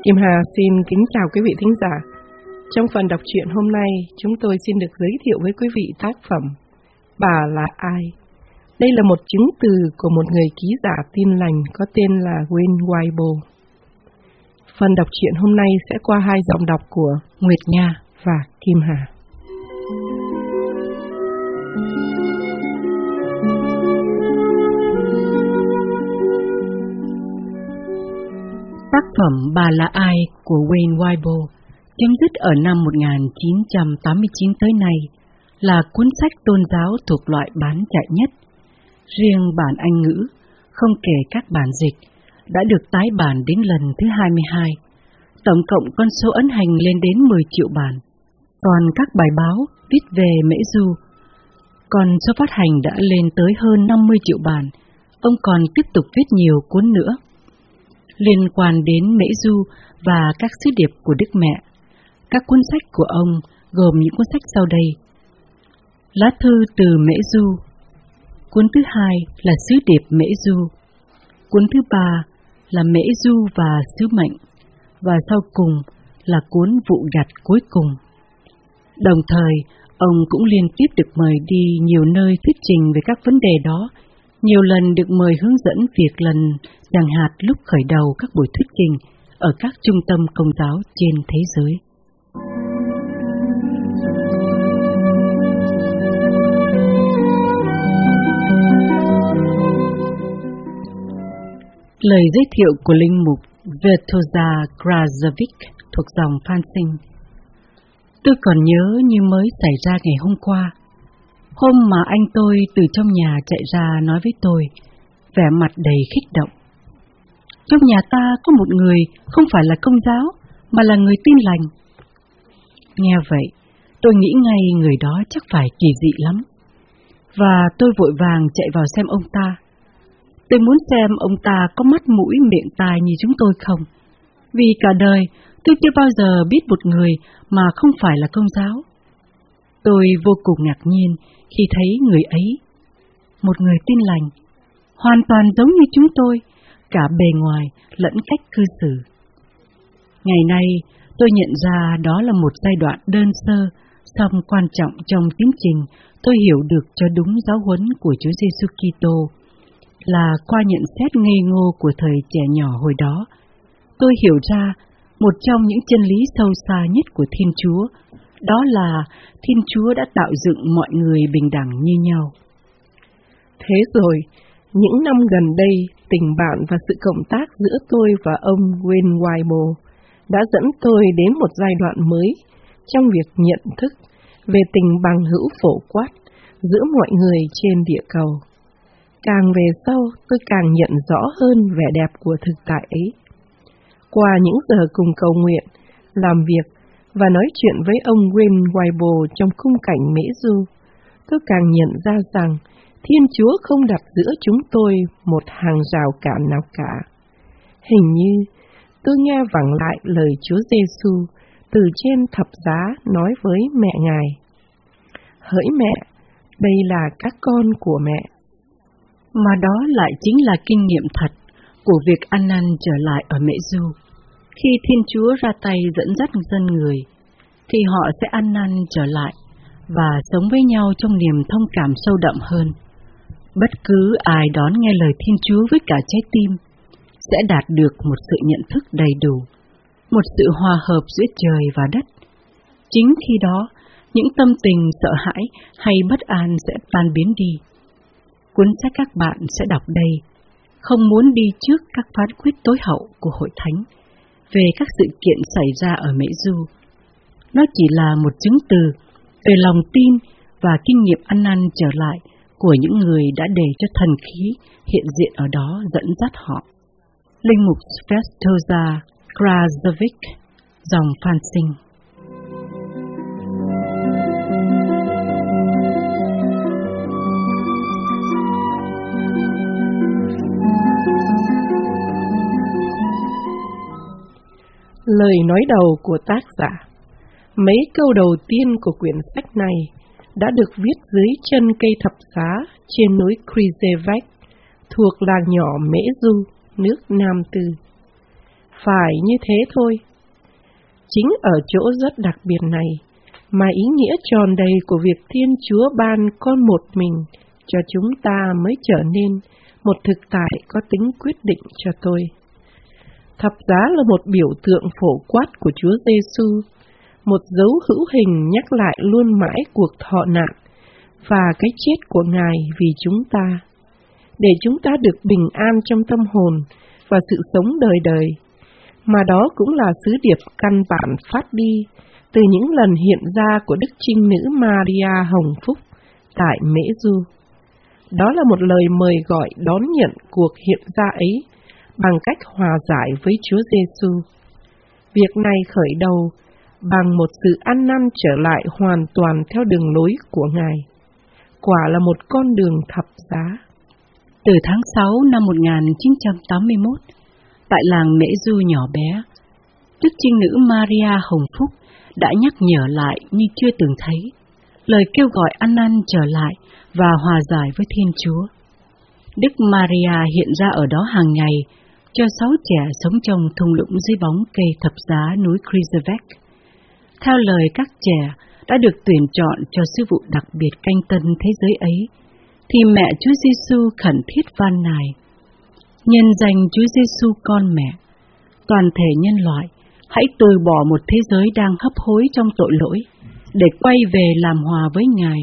Kim Hà xin kính chào quý vị thính giả. Trong phần đọc truyện hôm nay, chúng tôi xin được giới thiệu với quý vị tác phẩm Bà là ai? Đây là một chứng từ của một người ký giả tin lành có tên là Wayne Weibo. Phần đọc truyện hôm nay sẽ qua hai giọng đọc của Nguyệt Nha và Kim Hà. Tác phẩm Bà là ai của Wayne Weibo chấm dứt ở năm 1989 tới nay là cuốn sách tôn giáo thuộc loại bán chạy nhất. Riêng bản Anh ngữ, không kể các bản dịch, đã được tái bản đến lần thứ 22. Tổng cộng con số ấn hành lên đến 10 triệu bản. Còn các bài báo viết về Mễ Du, còn số phát hành đã lên tới hơn 50 triệu bản. Ông còn tiếp tục viết nhiều cuốn nữa liên quan đến Mễ Du và các sứ điệp của Đức Mẹ. Các cuốn sách của ông gồm những cuốn sách sau đây: Lá thư từ Mễ Du. Cuốn thứ hai là Sứ điệp Mễ Du. Cuốn thứ ba là Mễ Du và Sứ mệnh. Và sau cùng là cuốn Vụ gặt cuối cùng. Đồng thời, ông cũng liên tiếp được mời đi nhiều nơi thuyết trình về các vấn đề đó, nhiều lần được mời hướng dẫn việc lần giảng hạt lúc khởi đầu các buổi thuyết trình ở các trung tâm công giáo trên thế giới. Lời giới thiệu của linh mục Sviatoslav Grazovic thuộc dòng Phan Sinh. Tôi còn nhớ như mới xảy ra ngày hôm qua. Hôm mà anh tôi từ trong nhà chạy ra nói với tôi, vẻ mặt đầy khích động. Trong nhà ta có một người không phải là công giáo, mà là người tin lành. Nghe vậy, tôi nghĩ ngay người đó chắc phải kỳ dị lắm. Và tôi vội vàng chạy vào xem ông ta. Tôi muốn xem ông ta có mắt mũi miệng tai như chúng tôi không. Vì cả đời, tôi chưa bao giờ biết một người mà không phải là công giáo. Tôi vô cùng ngạc nhiên khi thấy người ấy, một người tin lành, hoàn toàn giống như chúng tôi, cả bề ngoài lẫn cách cư xử. Ngày nay, tôi nhận ra đó là một giai đoạn đơn sơ, song quan trọng trong tiến trình tôi hiểu được cho đúng giáo huấn của Chúa Giêsu Kitô, là qua nhận xét ngây ngô của thời trẻ nhỏ hồi đó, tôi hiểu ra một trong những chân lý sâu xa nhất của Thiên Chúa, đó là Thiên Chúa đã tạo dựng mọi người bình đẳng như nhau. Thế rồi, những năm gần đây, tình bạn và sự cộng tác giữa tôi và ông Wayne Weibo đã dẫn tôi đến một giai đoạn mới trong việc nhận thức về tình bằng hữu phổ quát giữa mọi người trên địa cầu. Càng về sau, tôi càng nhận rõ hơn vẻ đẹp của thực tại ấy. Qua những giờ cùng cầu nguyện, làm việc và nói chuyện với ông Wayne Weibo trong khung cảnh Mễ Du, tôi càng nhận ra rằng Thiên Chúa không đặt giữa chúng tôi một hàng rào cản nào cả. Hình như tôi nghe vẳng lại lời Chúa Giêsu từ trên thập giá nói với mẹ Ngài: Hỡi mẹ, đây là các con của mẹ. Mà đó lại chính là kinh nghiệm thật của việc ăn năn trở lại ở Mễ Du. Khi Thiên Chúa ra tay dẫn dắt dân người, thì họ sẽ ăn năn trở lại và sống với nhau trong niềm thông cảm sâu đậm hơn. Bất cứ ai đón nghe lời Thiên Chúa với cả trái tim sẽ đạt được một sự nhận thức đầy đủ, một sự hòa hợp giữa trời và đất. Chính khi đó, những tâm tình sợ hãi hay bất an sẽ tan biến đi. Cuốn sách các bạn sẽ đọc đây không muốn đi trước các phán quyết tối hậu của Hội Thánh về các sự kiện xảy ra ở Mễ Du. Nó chỉ là một chứng từ về lòng tin và kinh nghiệm ăn năn trở lại của những người đã để cho thần khí hiện diện ở đó dẫn dắt họ. Linh mục Sviatoslav Grazovic, dòng Phan Sinh. Lời nói đầu của tác giả. Mấy câu đầu tiên của quyển sách này đã được viết dưới chân cây thập giá trên núi Križevac, thuộc làng nhỏ Mễ Du, nước Nam Tư. Phải như thế thôi. Chính ở chỗ rất đặc biệt này mà ý nghĩa tròn đầy của việc Thiên Chúa ban con một mình cho chúng ta mới trở nên một thực tại có tính quyết định cho tôi. Thập giá là một biểu tượng phổ quát của Chúa Giêsu, một dấu hữu hình nhắc lại luôn mãi cuộc thọ nạn và cái chết của Ngài vì chúng ta, để chúng ta được bình an trong tâm hồn và sự sống đời đời, mà đó cũng là sứ điệp căn bản phát đi từ những lần hiện ra của Đức Trinh Nữ Maria hồng phúc tại Mễ Du. Đó là một lời mời gọi đón nhận cuộc hiện ra ấy bằng cách hòa giải với Chúa Giêsu. Việc này khởi đầu bằng một sự ăn năn trở lại hoàn toàn theo đường lối của Ngài. Quả là một con đường thập giá. Từ tháng 6 năm 1981, tại làng Mễ Du nhỏ bé, Đức Trinh Nữ Maria hồng phúc đã nhắc nhở lại như chưa từng thấy, lời kêu gọi ăn năn trở lại và hòa giải với Thiên Chúa. Đức Maria hiện ra ở đó hàng ngày cho 6 trẻ sống trong thung lũng dưới bóng cây thập giá núi Krizevek. Theo lời các trẻ đã được tuyển chọn cho sứ vụ đặc biệt canh tân thế giới ấy, thì mẹ Chúa Giêsu khẩn thiết van nài: nhân danh Chúa Giêsu con mẹ, toàn thể nhân loại hãy từ bỏ một thế giới đang hấp hối trong tội lỗi để quay về làm hòa với Ngài.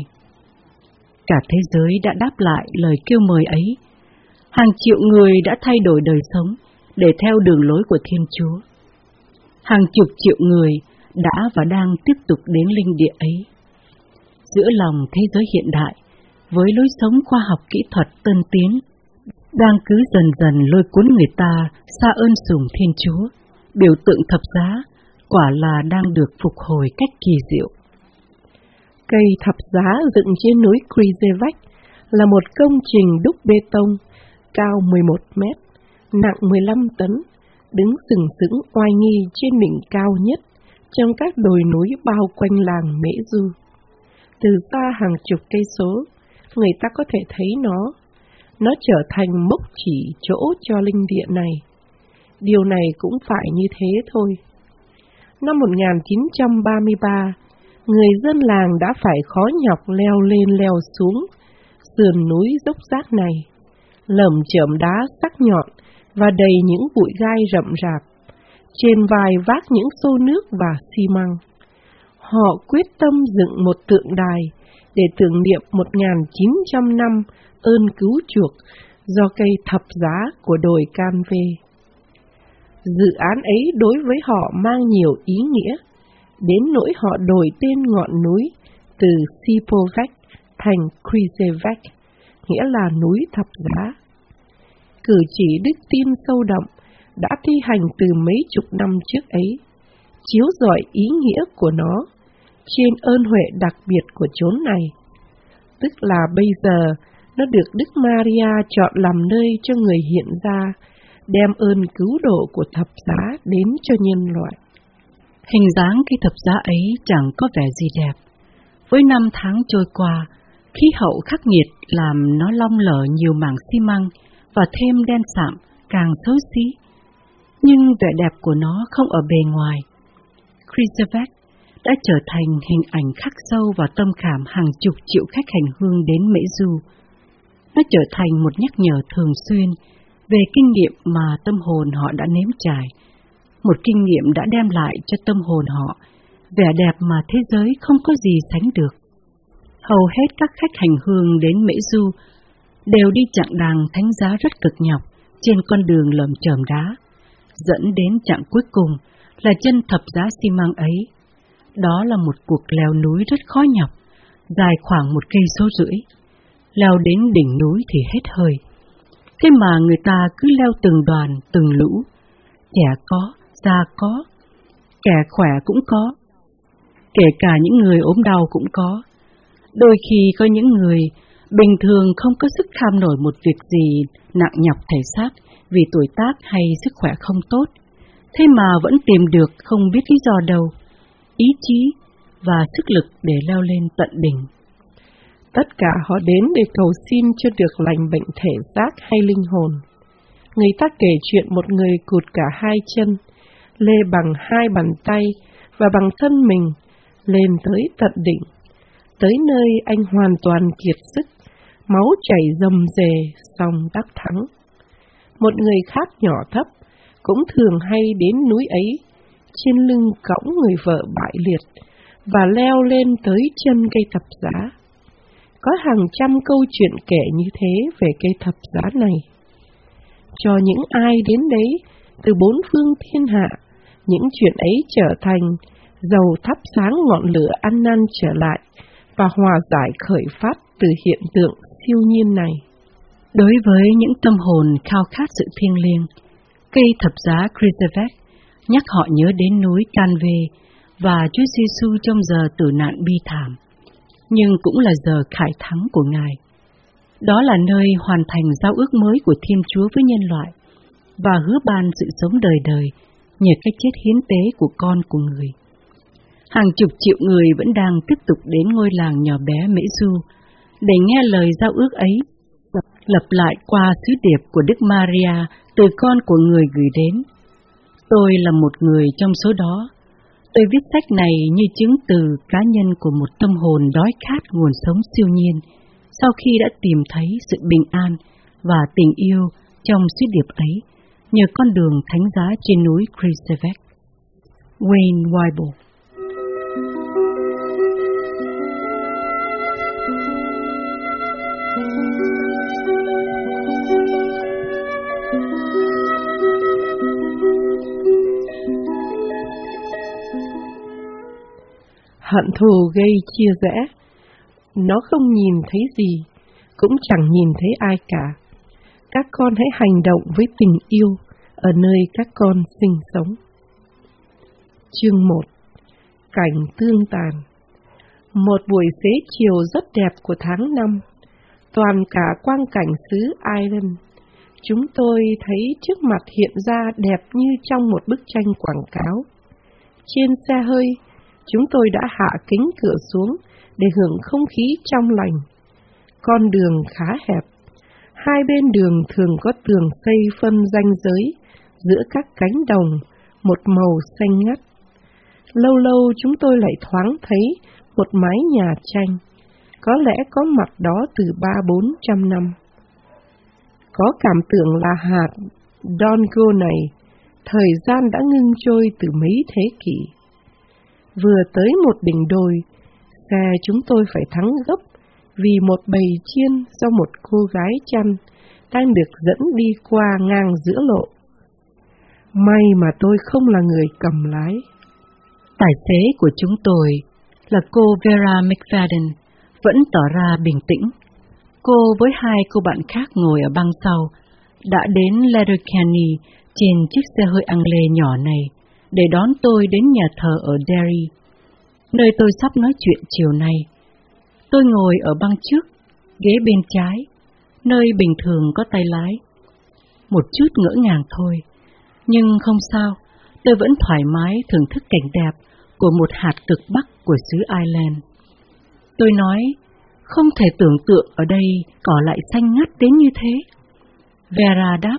Cả thế giới đã đáp lại lời kêu mời ấy. Hàng triệu người đã thay đổi đời sống để theo đường lối của Thiên Chúa. Hàng chục triệu người đã và đang tiếp tục đến linh địa ấy. Giữa lòng thế giới hiện đại, với lối sống khoa học kỹ thuật tân tiến, đang cứ dần dần lôi cuốn người ta xa ơn sủng Thiên Chúa, biểu tượng thập giá quả là đang được phục hồi cách kỳ diệu. Cây thập giá dựng trên núi Krizevek là một công trình đúc bê tông cao 11 mét, nặng 15 tấn, đứng sừng sững oai nghi trên đỉnh cao nhất trong các đồi núi bao quanh làng Mễ Du. Từ xa hàng chục cây số, người ta có thể thấy nó trở thành mốc chỉ chỗ cho linh địa này. Điều này cũng phải như thế thôi. Năm 1933, người dân làng đã phải khó nhọc leo lên leo xuống sườn núi dốc rác này, lởm chởm đá sắc nhọn và đầy những bụi gai rậm rạp, trên vai vác những xô nước và xi măng. Họ quyết tâm dựng một tượng đài để tưởng niệm 1.900 năm ơn cứu chuộc do cây thập giá của đồi Canve. Dự án ấy đối với họ mang nhiều ý nghĩa, đến nỗi họ đổi tên ngọn núi từ Sipovec thành Krizevek, nghĩa là núi thập giá. Cử chỉ đức tin sâu đậm đã thi hành từ mấy chục năm trước ấy, chiếu rọi ý nghĩa của nó trên ơn huệ đặc biệt của chốn này, tức là bây giờ nó được Đức Maria chọn làm nơi cho người hiện ra, đem ơn cứu độ của thập giá đến cho nhân loại. Hình dáng cây thập giá ấy chẳng có vẻ gì đẹp. Với năm tháng trôi qua, khí hậu khắc nghiệt làm nó long lở nhiều mảng xi măng và thêm đen sạm, càng xấu xí. Nhưng vẻ đẹp của nó không ở bề ngoài. Krizevek đã trở thành hình ảnh khắc sâu vào tâm khảm hàng chục triệu khách hành hương đến Mễ Du. Nó trở thành một nhắc nhở thường xuyên về kinh nghiệm mà tâm hồn họ đã nếm trải, một kinh nghiệm đã đem lại cho tâm hồn họ vẻ đẹp mà thế giới không có gì sánh được. Hầu hết các khách hành hương đến Mễ Du đều đi chặng đàng thánh giá rất cực nhọc trên con đường lởm chởm đá, dẫn đến chặng cuối cùng là chân thập giá xi măng ấy. Đó là một cuộc leo núi rất khó nhọc, dài khoảng 1,5 cây. Leo đến đỉnh núi thì hết hơi. Thế mà người ta cứ leo từng đoàn, từng lũ, trẻ có, già có, kẻ khỏe cũng có, kể cả những người ốm đau cũng có. Đôi khi có những người bình thường không có sức kham nổi một việc gì nặng nhọc thể xác vì tuổi tác hay sức khỏe không tốt, thế mà vẫn tìm được không biết lý do đâu, ý chí và sức lực để leo lên tận đỉnh. Tất cả họ đến để cầu xin cho được lành bệnh thể xác hay linh hồn. Người ta kể chuyện một người cụt cả 2 chân, lê bằng 2 bàn tay và bằng thân mình, lên tới tận đỉnh. Tới nơi anh hoàn toàn kiệt sức, máu chảy rầm rề, xong đắc thắng. Một người khác nhỏ thấp, cũng thường hay đến núi ấy, trên lưng cõng người vợ bại liệt, và leo lên tới chân cây thập giá. Có hàng trăm câu chuyện kể như thế về cây thập giá này. Cho những ai đến đấy từ 4 phương thiên hạ, những chuyện ấy trở thành dầu thắp sáng ngọn lửa ăn năn trở lại và hòa giải khởi phát từ hiện tượng siêu nhiên này. Đối với những tâm hồn khao khát sự thiêng liêng, cây thập giá Krizavek nhắc họ nhớ đến núi Canve và Chúa Giêsu trong giờ tử nạn bi thảm, nhưng cũng là giờ khải thắng của Ngài. Đó là nơi hoàn thành giao ước mới của Thiên Chúa với nhân loại và hứa ban sự sống đời đời nhờ cái chết hiến tế của con của người. Hàng chục triệu người vẫn đang tiếp tục đến ngôi làng nhỏ bé Mễ Du để nghe lời giao ước ấy, lặp lại qua sứ điệp của Đức Maria từ con của người gửi đến. Tôi là một người trong số đó. Tôi viết sách này như chứng từ cá nhân của một tâm hồn đói khát nguồn sống siêu nhiên, sau khi đã tìm thấy sự bình an và tình yêu trong sứ điệp ấy, nhờ con đường thánh giá trên núi Krizavek. Wayne Weibo. Hận thù gây chia rẽ. Nó không nhìn thấy gì, cũng chẳng nhìn thấy ai cả. Các con hãy hành động với tình yêu ở nơi các con sinh sống. Chương 1. Cảnh tương tàn. Một buổi xế chiều rất đẹp của tháng 5, toàn cả quang cảnh xứ Ireland, chúng tôi thấy trước mặt hiện ra đẹp như trong một bức tranh quảng cáo. Trên xe hơi, chúng tôi đã hạ kính cửa xuống để hưởng không khí trong lành. Con đường khá hẹp, hai bên đường thường có tường xây phân ranh giới giữa các cánh đồng, một màu xanh ngắt. Lâu lâu chúng tôi lại thoáng thấy một mái nhà tranh, có lẽ có mặt đó từ 300-400 năm. Có cảm tưởng là hạt Donegal này, thời gian đã ngưng trôi từ mấy thế kỷ. Vừa tới một đỉnh đồi, xe chúng tôi phải thắng gấp vì một bầy chiên do một cô gái chăn đang được dẫn đi qua ngang giữa lộ. May mà tôi không là người cầm lái. Tài xế của chúng tôi là cô Vera McFadden vẫn tỏ ra bình tĩnh. Cô với hai cô bạn khác ngồi ở băng sau đã đến Letterkenny trên chiếc xe hơi Anglais nhỏ này để đón tôi đến nhà thờ ở Derry, nơi tôi sắp nói chuyện chiều nay. Tôi ngồi ở băng trước, ghế bên trái, nơi bình thường có tay lái. Một chút ngỡ ngàng thôi, nhưng không sao, tôi vẫn thoải mái thưởng thức cảnh đẹp của một hạt cực bắc của xứ Ireland. Tôi nói, không thể tưởng tượng ở đây cỏ lại xanh ngắt đến như thế. Vera đáp,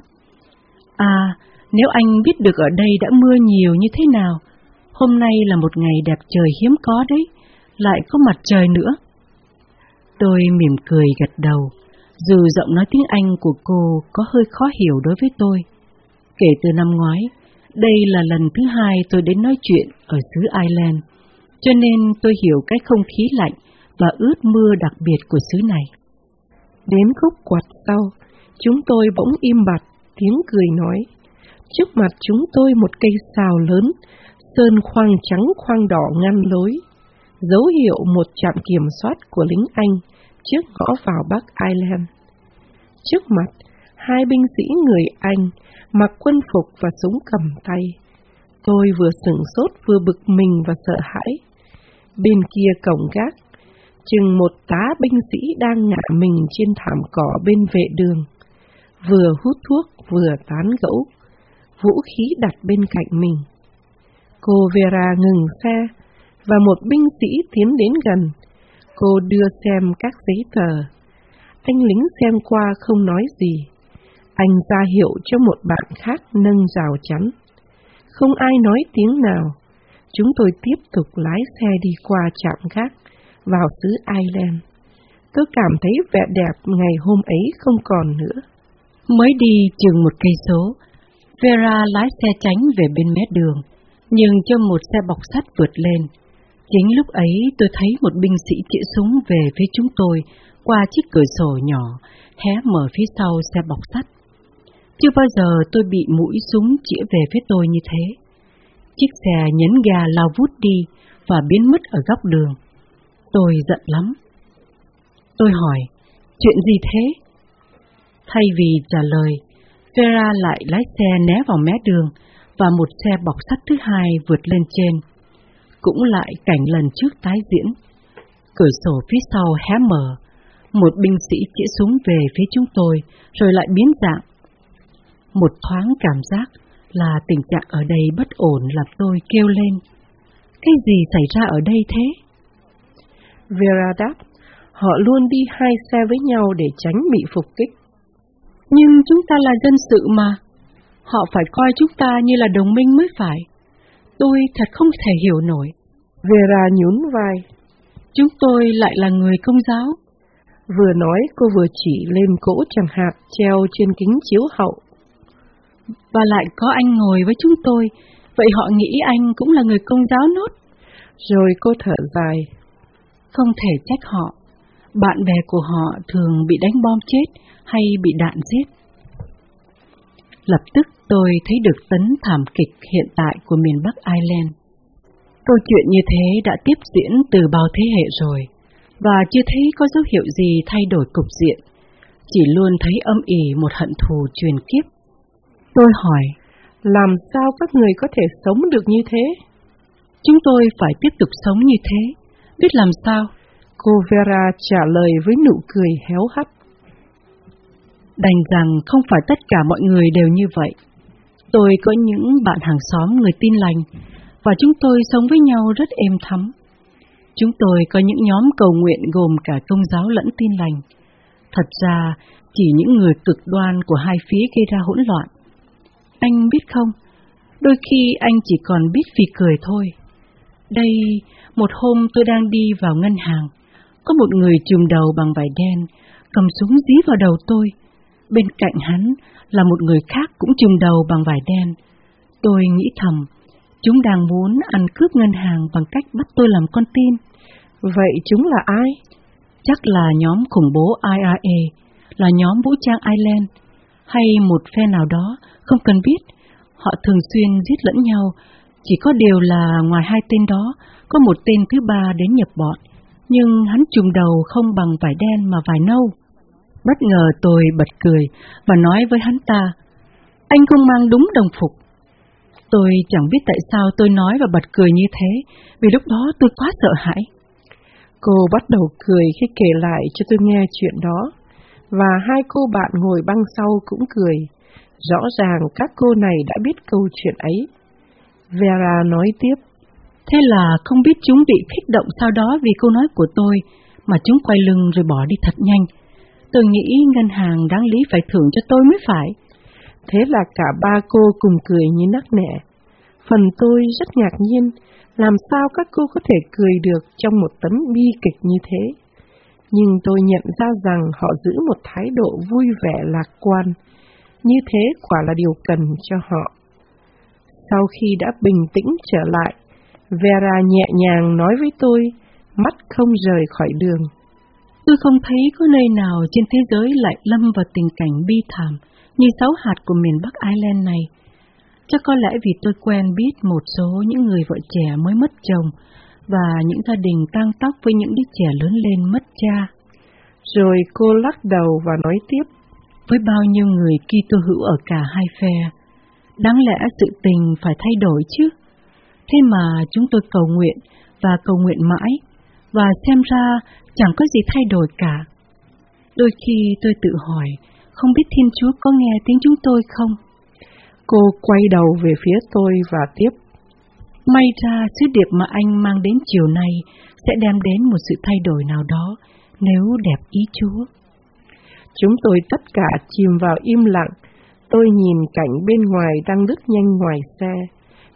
nếu anh biết được ở đây đã mưa nhiều như thế nào, hôm nay là một ngày đẹp trời hiếm có đấy, lại có mặt trời nữa. Tôi mỉm cười gật đầu, dù giọng nói tiếng Anh của cô có hơi khó hiểu đối với tôi. Kể từ năm ngoái, đây là lần thứ hai tôi đến nói chuyện ở xứ Ireland, cho nên tôi hiểu cái không khí lạnh và ướt mưa đặc biệt của xứ này. Đến khúc quạt sau, chúng tôi bỗng im bặt, tiếng cười nói. Trước mặt chúng tôi một cây sào lớn, sơn khoang trắng khoang đỏ ngăn lối, dấu hiệu một trạm kiểm soát của lính Anh trước ngõ vào Bắc Ireland. Trước mặt, hai binh sĩ người Anh mặc quân phục và súng cầm tay. Tôi vừa sửng sốt vừa bực mình và sợ hãi. Bên kia cổng gác, chừng một tá binh sĩ đang ngả mình trên thảm cỏ bên vệ đường, vừa hút thuốc vừa tán gẫu, vũ khí đặt bên cạnh mình. Cô Vera ngừng xe và một binh sĩ tiến đến gần. Cô đưa xem các giấy tờ. Anh lính xem qua không nói gì. Anh ra hiệu cho một bạn khác nâng rào chắn. Không ai nói tiếng nào. Chúng tôi tiếp tục lái xe đi qua trạm gác, vào xứ Ireland. Tôi cảm thấy vẻ đẹp ngày hôm ấy không còn nữa. Mới đi chừng 1 cây số, Vera lái xe tránh về bên mé đường, nhưng cho một xe bọc sắt vượt lên. Chính lúc ấy tôi thấy một binh sĩ chĩa súng về phía chúng tôi qua chiếc cửa sổ nhỏ hé mở phía sau xe bọc sắt. Chưa bao giờ tôi bị mũi súng chĩa về phía tôi như thế. Chiếc xe nhấn ga lao vút đi và biến mất ở góc đường. Tôi giận lắm. Tôi hỏi, chuyện gì thế? Thay vì trả lời, Vera lại lái xe né vào mé đường và một xe bọc sắt thứ hai vượt lên trên. Cũng lại cảnh lần trước tái diễn. Cửa sổ phía sau hé mở, một binh sĩ chĩa súng về phía chúng tôi rồi lại biến dạng. Một thoáng cảm giác là tình trạng ở đây bất ổn làm tôi kêu lên. Cái gì xảy ra ở đây thế? Vera đáp, họ luôn đi 2 xe với nhau để tránh bị phục kích. Nhưng chúng ta là dân sự mà, họ phải coi chúng ta như là đồng minh mới phải. Tôi thật không thể hiểu nổi. Vera nhún vai. Chúng tôi lại là người Công giáo. Vừa nói cô vừa chỉ lên cỗ chẳng hạt treo trên kính chiếu hậu. Và lại có anh ngồi với chúng tôi, vậy họ nghĩ anh cũng là người Công giáo nốt. Rồi cô thở dài. Không thể trách họ, bạn bè của họ thường bị đánh bom chết hay bị đạn giết. Lập tức tôi thấy được tấn thảm kịch hiện tại của miền Bắc Ireland. Câu chuyện như thế đã tiếp diễn từ bao thế hệ rồi, và chưa thấy có dấu hiệu gì thay đổi cục diện, chỉ luôn thấy âm ỉ một hận thù truyền kiếp. Tôi hỏi, làm sao các người có thể sống được như thế? Chúng tôi phải tiếp tục sống như thế, biết làm sao? Cô Vera trả lời với nụ cười héo hắt. Đành rằng không phải tất cả mọi người đều như vậy. Tôi có những bạn hàng xóm người Tin lành, và chúng tôi sống với nhau rất êm thấm. Chúng tôi có những nhóm cầu nguyện gồm cả Công giáo lẫn Tin lành. Thật ra, chỉ những người cực đoan của hai phía gây ra hỗn loạn. Anh biết không, đôi khi anh chỉ còn biết phì cười thôi. Đây, một hôm tôi đang đi vào ngân hàng, có một người trùm đầu bằng vải đen, cầm súng dí vào đầu tôi. Bên cạnh hắn là một người khác cũng trùm đầu bằng vải đen. Tôi nghĩ thầm, chúng đang muốn ăn cướp ngân hàng bằng cách bắt tôi làm con tin. Vậy chúng là ai? Chắc là nhóm khủng bố IRA, là nhóm vũ trang Ireland, hay một phe nào đó, không cần biết. Họ thường xuyên giết lẫn nhau, chỉ có điều là ngoài 2 tên đó, có một tên thứ ba đến nhập bọn, nhưng hắn trùm đầu không bằng vải đen mà vải nâu. Bất ngờ tôi bật cười và nói với hắn ta, anh không mang đúng đồng phục. Tôi chẳng biết tại sao tôi nói và bật cười như thế, vì lúc đó tôi quá sợ hãi. Cô bắt đầu cười khi kể lại cho tôi nghe chuyện đó, và 2 cô bạn ngồi băng sau cũng cười. Rõ ràng các cô này đã biết câu chuyện ấy. Vera nói tiếp. Thế là không biết chúng bị kích động sau đó vì câu nói của tôi, mà chúng quay lưng rồi bỏ đi thật nhanh. Tôi nghĩ ngân hàng đáng lý phải thưởng cho tôi mới phải. Thế là cả 3 cô cùng cười như nắc nẻ. Phần tôi rất ngạc nhiên, làm sao các cô có thể cười được trong một tấn bi kịch như thế. Nhưng tôi nhận ra rằng họ giữ một thái độ vui vẻ lạc quan, như thế quả là điều cần cho họ. Sau khi đã bình tĩnh trở lại, Vera nhẹ nhàng nói với tôi, mắt không rời khỏi đường. Tôi không thấy có nơi nào trên thế giới lại lâm vào tình cảnh bi thảm như 6 hạt của miền Bắc Ireland này. Chắc có lẽ vì tôi quen biết một số những người vợ trẻ mới mất chồng và những gia đình tang tóc với những đứa trẻ lớn lên mất cha. Rồi cô lắc đầu và nói tiếp. Với bao nhiêu người Kitô hữu ở cả hai phe, đáng lẽ sự tình phải thay đổi chứ. Thế mà chúng tôi cầu nguyện và cầu nguyện mãi, và xem ra chẳng có gì thay đổi cả. Đôi khi tôi tự hỏi, không biết Thiên Chúa có nghe tiếng chúng tôi không? Cô quay đầu về phía tôi và tiếp. May ra sứ điệp mà anh mang đến chiều nay sẽ đem đến một sự thay đổi nào đó, nếu đẹp ý Chúa. Chúng tôi tất cả chìm vào im lặng. Tôi nhìn cảnh bên ngoài đang lướt nhanh ngoài xe.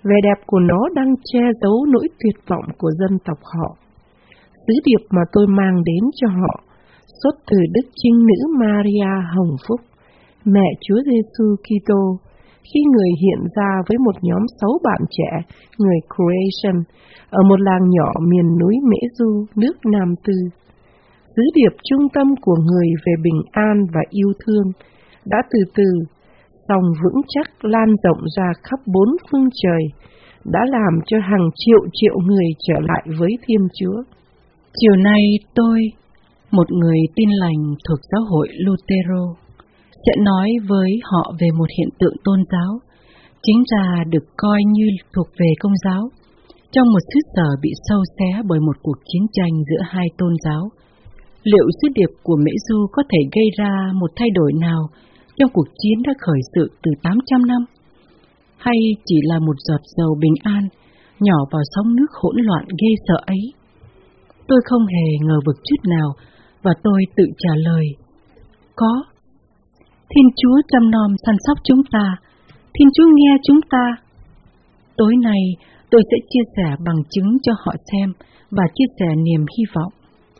Vẻ đẹp của nó đang che giấu nỗi tuyệt vọng của dân tộc họ. Sứ điệp mà tôi mang đến cho họ xuất từ Đức Trinh Nữ Maria Hồng Phúc, mẹ Chúa Giêsu Kitô, khi người hiện ra với một nhóm 6 bạn trẻ người Croatian ở một làng nhỏ miền núi Mễ Du, nước Nam Tư. Sứ điệp trung tâm của người về bình an và yêu thương đã từ từ, song vững chắc lan rộng ra khắp 4 phương trời, đã làm cho hàng triệu người trở lại với Thiên Chúa. Chiều nay tôi, một người tin lành thuộc giáo hội Lutero, sẽ nói với họ về một hiện tượng tôn giáo, chính ra được coi như thuộc về Công giáo, trong một xứ sở bị xâu xé bởi một cuộc chiến tranh giữa hai tôn giáo. Liệu sứ điệp của Mễ Du có thể gây ra một thay đổi nào trong cuộc chiến đã khởi sự từ 800 năm? Hay chỉ là một giọt dầu bình an nhỏ vào sóng nước hỗn loạn ghê sợ ấy? Tôi không hề ngờ vực chút nào, và tôi tự trả lời: có. Thiên Chúa chăm nom săn sóc chúng ta, Thiên Chúa nghe chúng ta. Tối nay tôi sẽ chia sẻ bằng chứng cho họ xem và chia sẻ niềm hy vọng.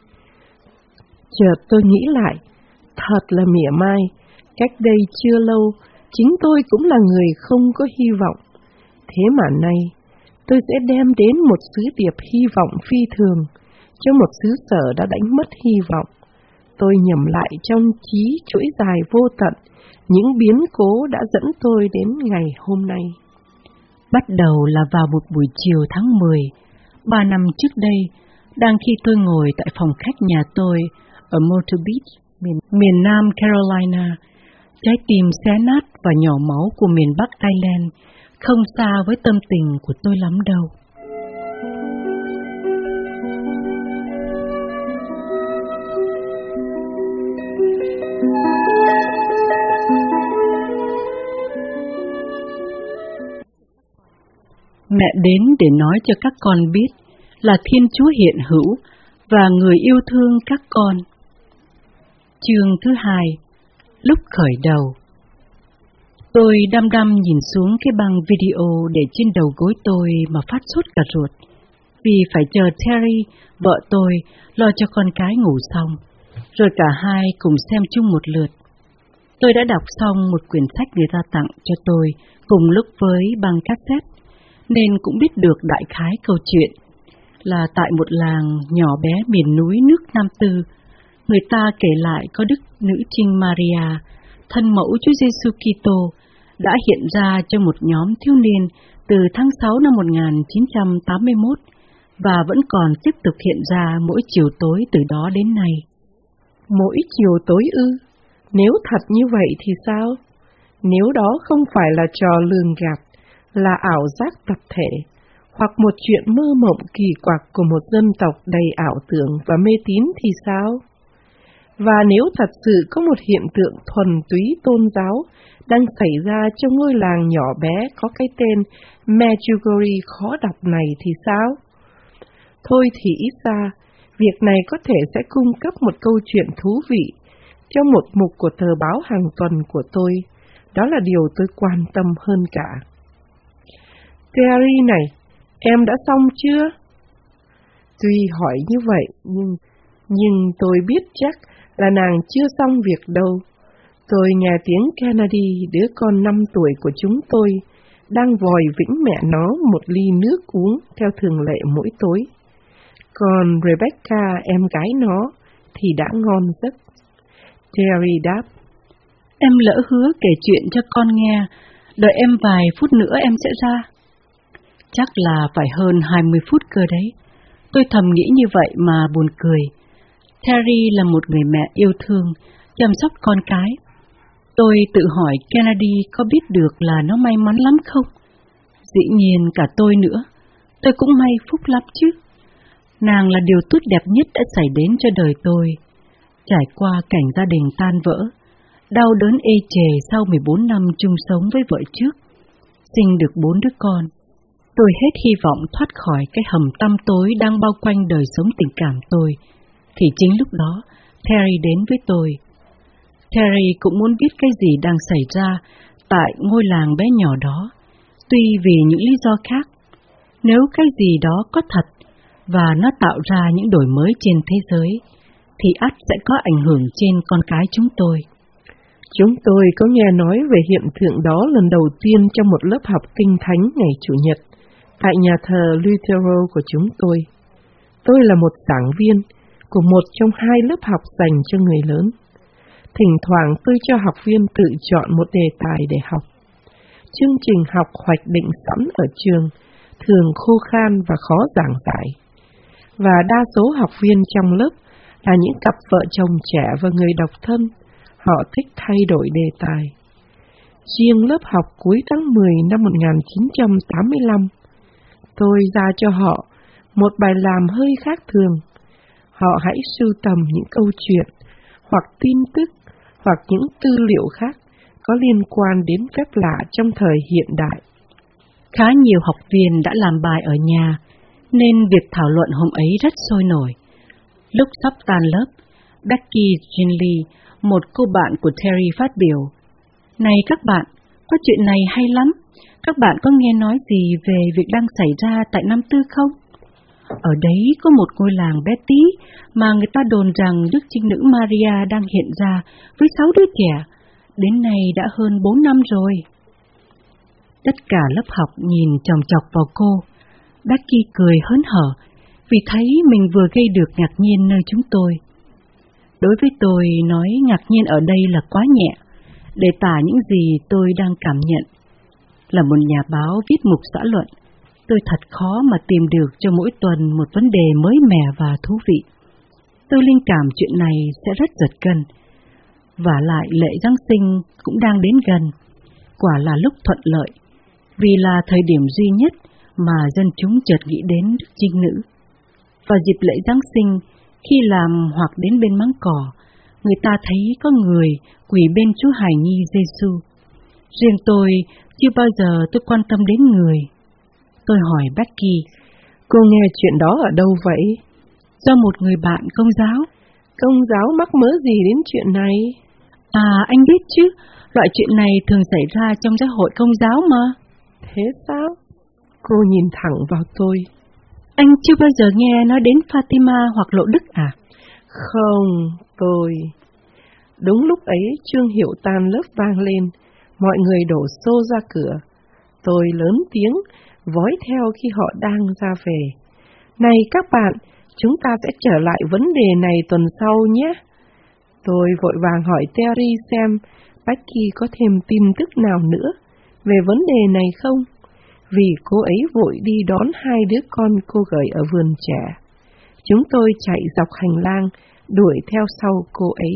Chợt tôi nghĩ lại, thật là mỉa mai, cách đây chưa lâu, chính tôi cũng là người không có hy vọng. Thế mà nay, tôi sẽ đem đến một sứ điệp hy vọng phi thường, cho một xứ sở đã đánh mất hy vọng. Tôi nhẩm lại trong trí chuỗi dài vô tận những biến cố đã dẫn tôi đến ngày hôm nay. Bắt đầu là vào một buổi chiều tháng 10, 3 năm trước đây, đang khi tôi ngồi tại phòng khách nhà tôi ở Myrtle Beach, miền Nam Carolina, trái tim xé nát và nhỏ máu của miền Bắc Ireland không xa với tâm tình của tôi lắm đâu. Mẹ đến để nói cho các con biết là Thiên Chúa hiện hữu và người yêu thương các con. Chương thứ 2. Lúc khởi đầu. Tôi đăm đăm nhìn xuống cái băng video để trên đầu gối tôi mà phát sốt cả ruột, vì phải chờ Terry, vợ tôi, lo cho con cái ngủ xong, rồi cả hai cùng xem chung một lượt. Tôi đã đọc xong một quyển sách người ta tặng cho tôi cùng lúc với băng cassette, nên cũng biết được đại khái câu chuyện là tại một làng nhỏ bé miền núi nước Nam Tư, người ta kể lại có Đức Nữ Trinh Maria, thân mẫu Chúa Giêsu Kitô, đã hiện ra cho một nhóm thiếu niên từ tháng 6 năm 1981 và vẫn còn tiếp tục hiện ra mỗi chiều tối từ đó đến nay. Mỗi chiều tối ư? Nếu thật như vậy thì sao? Nếu đó không phải là trò lường gạt, là ảo giác tập thể, hoặc một chuyện mơ mộng kỳ quặc của một dân tộc đầy ảo tưởng và mê tín thì sao? Và nếu thật sự có một hiện tượng thuần túy tôn giáo đang xảy ra trong ngôi làng nhỏ bé có cái tên Medjugorje khó đọc này thì sao? Thôi thì ít ra, việc này có thể sẽ cung cấp một câu chuyện thú vị trong một mục của tờ báo hàng tuần của tôi. Đó là điều tôi quan tâm hơn cả. Terry này, em đã xong chưa? Tuy hỏi như vậy, nhưng tôi biết chắc là nàng chưa xong việc đâu. Tôi nghe tiếng Kennedy, đứa con 5 tuổi của chúng tôi, đang vòi vĩnh mẹ nó một ly nước uống theo thường lệ mỗi tối. Còn Rebecca, em gái nó, thì đã ngon giấc. Terry đáp: Em lỡ hứa kể chuyện cho con nghe, đợi em vài phút nữa em sẽ ra. Chắc là phải hơn 20 phút cơ đấy. Tôi thầm nghĩ như vậy mà buồn cười. Terry là một người mẹ yêu thương, chăm sóc con cái. Tôi tự hỏi Kennedy có biết được là nó may mắn lắm không? Dĩ nhiên cả tôi nữa. Tôi cũng may phúc lắm chứ. Nàng là điều tốt đẹp nhất đã xảy đến cho đời tôi. Trải qua cảnh gia đình tan vỡ, đau đớn ê chề sau 14 năm chung sống với vợ trước, sinh được 4 đứa con, tôi hết hy vọng thoát khỏi cái hầm tăm tối đang bao quanh đời sống tình cảm tôi, thì chính lúc đó Terry đến với tôi. Terry cũng muốn biết cái gì đang xảy ra tại ngôi làng bé nhỏ đó, tuy vì những lý do khác. Nếu cái gì đó có thật và nó tạo ra những đổi mới trên thế giới, thì ắt sẽ có ảnh hưởng trên con cái chúng tôi. Chúng tôi có nghe nói về hiện tượng đó lần đầu tiên trong một lớp học kinh thánh ngày Chủ nhật tại nhà thờ Lutheran của chúng tôi. Tôi là một giảng viên của một trong 2 lớp học dành cho người lớn. Thỉnh thoảng tôi cho học viên tự chọn một đề tài để học. Chương trình học hoạch định sẵn ở trường thường khô khan và khó giảng giải. Và đa số học viên trong lớp là những cặp vợ chồng trẻ và người độc thân. Họ thích thay đổi đề tài. Riêng lớp học cuối tháng 10 năm 1985, tôi ra cho họ một bài làm hơi khác thường. Họ hãy sưu tầm những câu chuyện, hoặc tin tức, hoặc những tư liệu khác có liên quan đến phép lạ trong thời hiện đại. Khá nhiều học viên đã làm bài ở nhà, nên việc thảo luận hôm ấy rất sôi nổi. Lúc sắp tan lớp, Becky Ginley, một cô bạn của Terry phát biểu: "Này các bạn, có chuyện này hay lắm. Các bạn có nghe nói gì về việc đang xảy ra tại Nam Tư không? Ở đấy có một ngôi làng bé tí mà người ta đồn rằng Đức Trinh Nữ Maria đang hiện ra với 6 đứa trẻ. Đến nay đã hơn 4 năm rồi." Tất cả lớp học nhìn chòng chọc vào cô. Becky cười hớn hở vì thấy mình vừa gây được ngạc nhiên nơi chúng tôi. Đối với tôi, nói ngạc nhiên ở đây là quá nhẹ, để tả những gì tôi đang cảm nhận. Là một nhà báo viết mục xã luận, tôi thật khó mà tìm được cho mỗi tuần một vấn đề mới mẻ và thú vị. Tôi linh cảm chuyện này sẽ rất giật gân. Vả lại lễ Giáng sinh cũng đang đến gần, quả là lúc thuận lợi, vì là thời điểm duy nhất mà dân chúng chợt nghĩ đến Đức Trinh Nữ. Vào dịp lễ Giáng sinh, khi làm hoặc đến bên máng cỏ, người ta thấy có người quỳ bên Chúa Hài Nhi Giêsu. Riêng tôi, chưa bao giờ tôi quan tâm đến người. Tôi hỏi Becky: "Cô nghe chuyện đó ở đâu vậy?" "Do một người bạn Công giáo." "Công giáo mắc mớ gì đến chuyện này?" "À, anh biết chứ, loại chuyện này thường xảy ra trong giáo hội Công giáo mà." "Thế sao?" Cô nhìn thẳng vào tôi. "Anh chưa bao giờ nghe nói đến Fatima hoặc Lộ Đức à?" "Không, tôi..." Đúng lúc ấy chuông hiệu tan lớp vang lên, mọi người đổ xô ra cửa. Tôi lớn tiếng, vói theo khi họ đang ra về: "Này các bạn, chúng ta sẽ trở lại vấn đề này tuần sau nhé." Tôi vội vàng hỏi Terry xem Becky có thêm tin tức nào nữa về vấn đề này không, vì cô ấy vội đi đón 2 đứa con cô gửi ở vườn trẻ. Chúng tôi chạy dọc hành lang, đuổi theo sau cô ấy.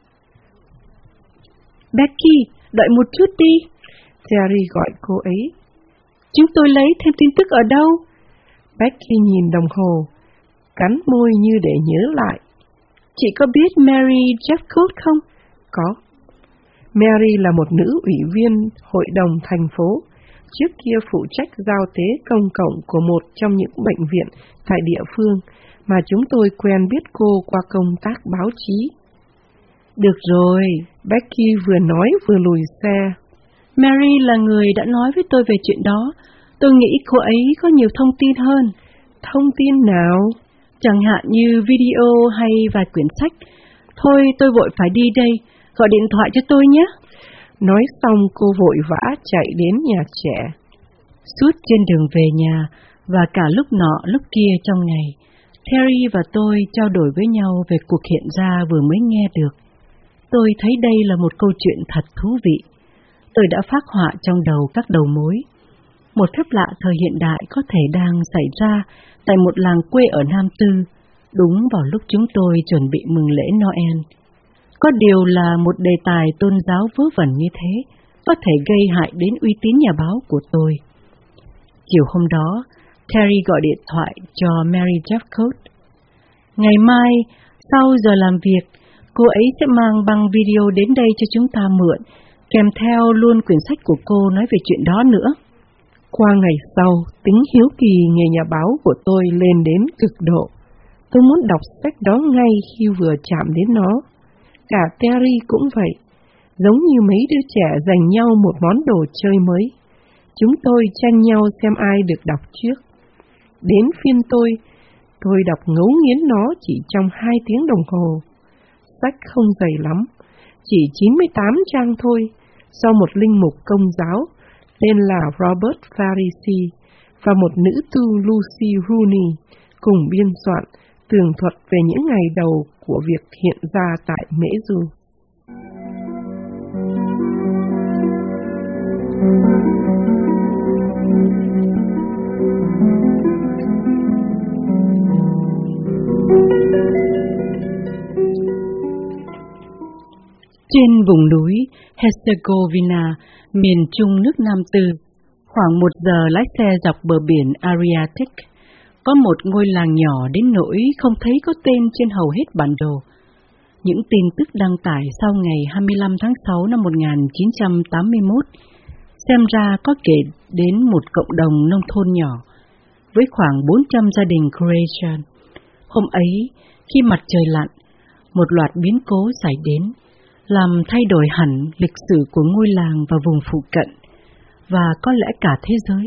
"Becky, đợi một chút đi." Terry gọi cô ấy. "Chúng tôi lấy thêm tin tức ở đâu?" Becky nhìn đồng hồ, cắn môi như để nhớ lại. "Chị có biết Mary Jeffcoat không?" "Có." Mary là một nữ ủy viên hội đồng thành phố, trước kia phụ trách giao tế công cộng của một trong những bệnh viện tại địa phương mà chúng tôi quen biết cô qua công tác báo chí. "Được rồi," Becky vừa nói vừa lùi xe. "Mary là người đã nói với tôi về chuyện đó. Tôi nghĩ cô ấy có nhiều thông tin hơn." "Thông tin nào?" "Chẳng hạn như video hay vài quyển sách. Thôi tôi vội phải đi đây, gọi điện thoại cho tôi nhé." Nói xong cô vội vã chạy đến nhà trẻ. Suốt trên đường về nhà và cả lúc nọ lúc kia trong ngày, Terry và tôi trao đổi với nhau về cuộc hiện ra vừa mới nghe được. Tôi thấy đây là một câu chuyện thật thú vị. Tôi đã phác họa trong đầu các đầu mối. Một phép lạ thời hiện đại có thể đang xảy ra tại một làng quê ở Nam Tư, đúng vào lúc chúng tôi chuẩn bị mừng lễ Noel. Có điều là một đề tài tôn giáo vớ vẩn như thế có thể gây hại đến uy tín nhà báo của tôi. Chiều hôm đó, Terry gọi điện thoại cho Mary Jeffcoat. "Ngày mai, sau giờ làm việc, cô ấy sẽ mang băng video đến đây cho chúng ta mượn, kèm theo luôn quyển sách của cô nói về chuyện đó nữa." Qua ngày sau, tính hiếu kỳ nghề nhà báo của tôi lên đến cực độ. Tôi muốn đọc sách đó ngay khi vừa chạm đến nó. Cả Terry cũng vậy, giống như mấy đứa trẻ giành nhau một món đồ chơi mới. Chúng tôi tranh nhau xem ai được đọc trước. Đến phiên tôi đọc ngấu nghiến nó chỉ trong 2 tiếng đồng hồ. Sách không dày lắm, chỉ 98 trang thôi, do một linh mục Công giáo tên là Robert Farisi và một nữ tu Lucy Rooney cùng biên soạn, tường thuật về những ngày đầu của việc hiện ra tại Mễ Du. Trên vùng núi Herzegovina, miền trung nước Nam Tư, khoảng 1 giờ lái xe dọc bờ biển Adriatic, có một ngôi làng nhỏ đến nỗi không thấy có tên trên hầu hết bản đồ. Những tin tức đăng tải sau ngày 25 tháng 6 năm 1981 xem ra có kể đến một cộng đồng nông thôn nhỏ với khoảng 400 gia đình Croatian. Hôm ấy, khi mặt trời lặn, một loạt biến cố xảy đến, làm thay đổi hẳn lịch sử của ngôi làng và vùng phụ cận, và có lẽ cả thế giới.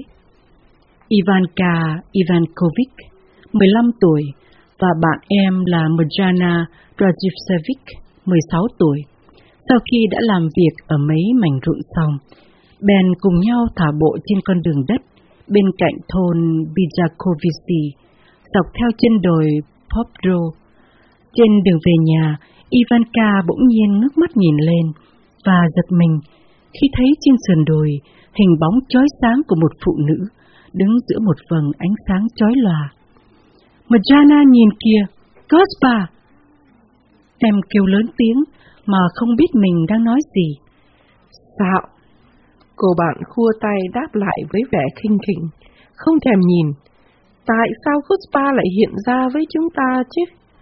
Ivanka Ivankovic, 15 tuổi, và bạn em là Mirjana Dragicevic, 16 tuổi, sau khi đã làm việc ở mấy mảnh ruộng xong, bèn cùng nhau thả bộ trên con đường đất bên cạnh thôn Bijakovici, dọc theo chân đồi Popdro. Trên đường về nhà, Ivanka bỗng nhiên ngước mắt nhìn lên và giật mình khi thấy trên sườn đồi hình bóng chói sáng của một phụ nữ đứng giữa một vầng ánh sáng chói lòa. Mirjana nhìn kìa, Gospa! Em kêu lớn tiếng mà không biết mình đang nói gì. Sao? Cô bạn khua tay đáp lại với vẻ khinh khỉnh, không thèm nhìn. Tại sao Gospa lại hiện ra với chúng ta chứ?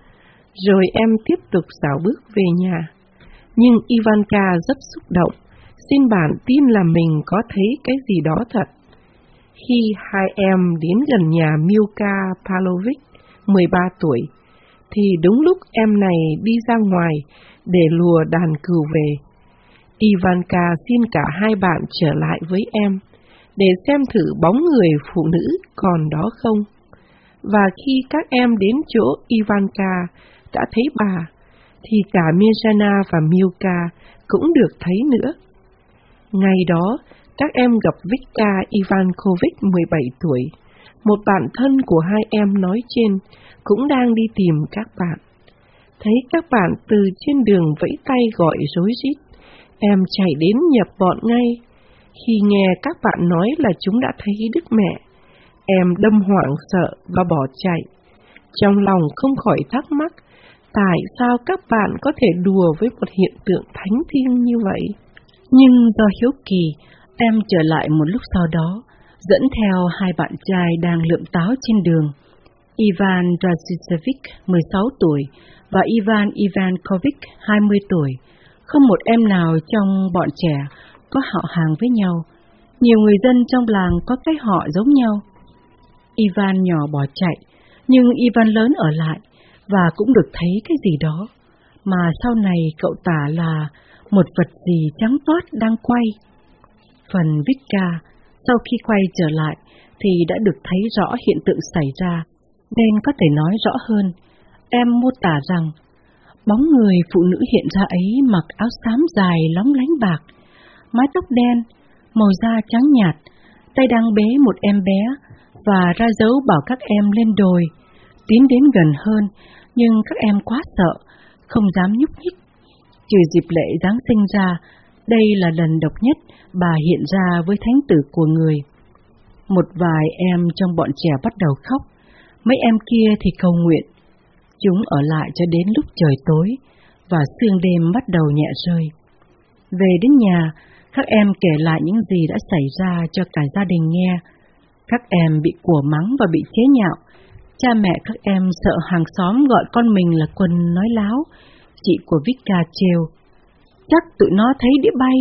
Rồi em tiếp tục dạo bước về nhà. Nhưng Ivanka rất xúc động, xin bạn tin là mình có thấy cái gì đó thật. Khi hai em đến gần nhà Milka Pavlovic, 13 tuổi, thì đúng lúc em này đi ra ngoài để lùa đàn cừu về. Ivanka xin cả hai bạn trở lại với em, để xem thử bóng người phụ nữ còn đó không. Và khi các em đến chỗ Ivanka đã thấy bà, thì cả Mirjana và Milka cũng được thấy nữa. Ngày đó, các em gặp Vicka Ivankovic 17 tuổi, một bạn thân của hai em nói trên, cũng đang đi tìm các bạn. Thấy các bạn từ trên đường vẫy tay gọi rối rít, em chạy đến nhập bọn ngay. Khi nghe các bạn nói là chúng đã thấy Đức Mẹ, em đâm hoảng sợ và bỏ chạy. Trong lòng không khỏi thắc mắc, tại sao các bạn có thể đùa với một hiện tượng thánh thiêng như vậy? Nhưng do hiếu kỳ, em trở lại một lúc sau đó, dẫn theo hai bạn trai đang lượm táo trên đường, Ivan Dragicevic, 16 tuổi, và Ivan Ivankovic, 20 tuổi. Không một em nào trong bọn trẻ có họ hàng với nhau. Nhiều người dân trong làng có cái họ giống nhau. Ivan nhỏ bỏ chạy, nhưng Ivan lớn ở lại và cũng được thấy cái gì đó, mà sau này cậu tả là một vật gì trắng toát đang quay. Phần Vicka, sau khi quay trở lại thì đã được thấy rõ hiện tượng xảy ra, nên có thể nói rõ hơn. Em mô tả rằng, bóng người phụ nữ hiện ra ấy mặc áo xám dài lóng lánh bạc, mái tóc đen, màu da trắng nhạt, tay đang bế một em bé và ra dấu bảo các em lên đồi, tiến đến gần hơn, nhưng các em quá sợ, không dám nhúc nhích. Trừ dịp lễ Giáng sinh ra, đây là lần độc nhất bà hiện ra với thánh tử của người. Một vài em trong bọn trẻ bắt đầu khóc, mấy em kia thì cầu nguyện. Chúng ở lại cho đến lúc trời tối, và sương đêm bắt đầu nhẹ rơi. Về đến nhà, các em kể lại những gì đã xảy ra cho cả gia đình nghe. Các em bị của mắng và bị chế nhạo. Cha mẹ các em sợ hàng xóm gọi con mình là quần nói láo. Chị của Vicka trêu, chắc tụi nó thấy đĩa bay.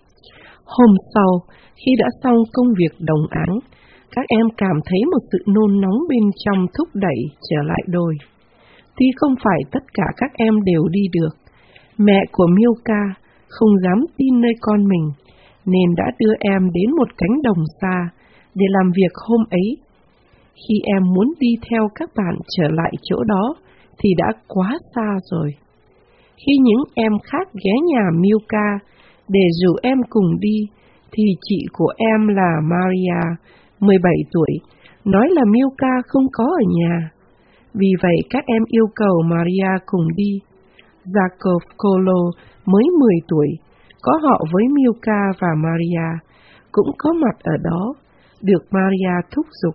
Hôm sau, khi đã xong công việc đồng áng, các em cảm thấy một sự nôn nóng bên trong thúc đẩy trở lại đồi. Tuy không phải tất cả các em đều đi được, mẹ của Milka không dám tin nơi con mình, nên đã đưa em đến một cánh đồng xa để làm việc hôm ấy. Khi em muốn đi theo các bạn trở lại chỗ đó thì đã quá xa rồi. Khi những em khác ghé nhà Milka để rủ em cùng đi, thì chị của em là Maria, 17 tuổi, nói là Milka không có ở nhà. Vì vậy các em yêu cầu Maria cùng đi. Jacob Kolo mới 10 tuổi, có họ với Milka và Maria, cũng có mặt ở đó, được Maria thúc giục.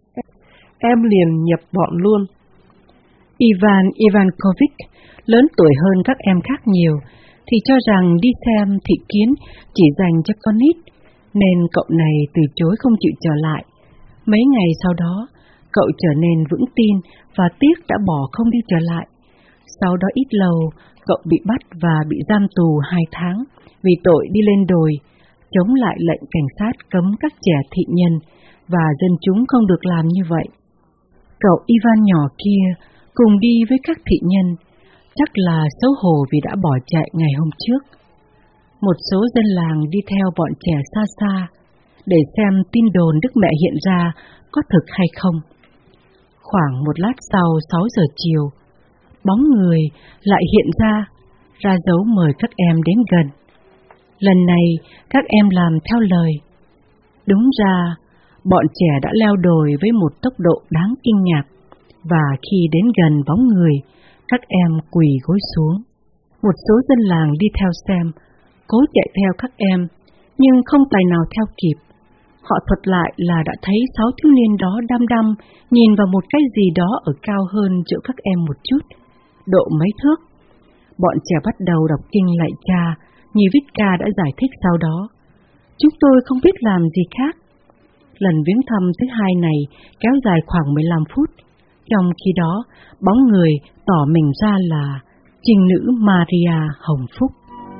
Em liền nhập bọn luôn. Ivan Ivankovich, lớn tuổi hơn các em khác nhiều, thì cho rằng đi xem thị kiến chỉ dành cho con nít, nên cậu này từ chối không chịu trở lại. Mấy ngày sau đó, cậu trở nên vững tin và tiếc đã bỏ không đi trở lại. Sau đó ít lâu, cậu bị bắt và bị giam tù 2 tháng vì tội đi lên đồi, chống lại lệnh cảnh sát cấm các trẻ thị nhân, và dân chúng không được làm như vậy. Cậu Ivan nhỏ kia cùng đi với các thị nhân, chắc là xấu hổ vì đã bỏ chạy ngày hôm trước. Một số dân làng đi theo bọn trẻ xa xa, để xem tin đồn Đức Mẹ hiện ra có thực hay không. Khoảng một lát sau 6 giờ chiều, bóng người lại hiện ra dấu mời các em đến gần. Lần này các em làm theo lời. Đúng ra, bọn trẻ đã leo đồi với một tốc độ đáng kinh ngạc, và khi đến gần bóng người, các em quỳ gối xuống. Một số dân làng đi theo xem, cố chạy theo các em, nhưng không tài nào theo kịp. Họ thuật lại là đã thấy 6 thiếu niên đó đăm đăm nhìn vào một cái gì đó ở cao hơn chỗ các em một chút, độ mấy thước. Bọn trẻ bắt đầu đọc kinh lạy Cha, như Vitka đã giải thích sau đó. Chúng tôi không biết làm gì khác. Lần viếng thăm thứ 2 này kéo dài khoảng 15 phút. Trong khi đó, bóng người tỏ mình ra là trinh nữ Maria Hồng Phúc.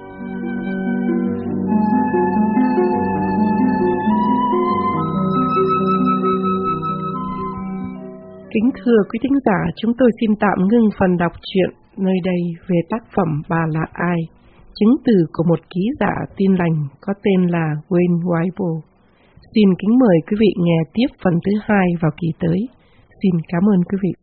Kính thưa quý thính giả, chúng tôi xin tạm ngưng phần đọc truyện nơi đây về tác phẩm Bà là ai, chứng từ của một ký giả Tin lành có tên là Wayne Weibo. Xin kính mời quý vị nghe tiếp phần thứ 2 vào kỳ tới. Xin cảm ơn quý vị.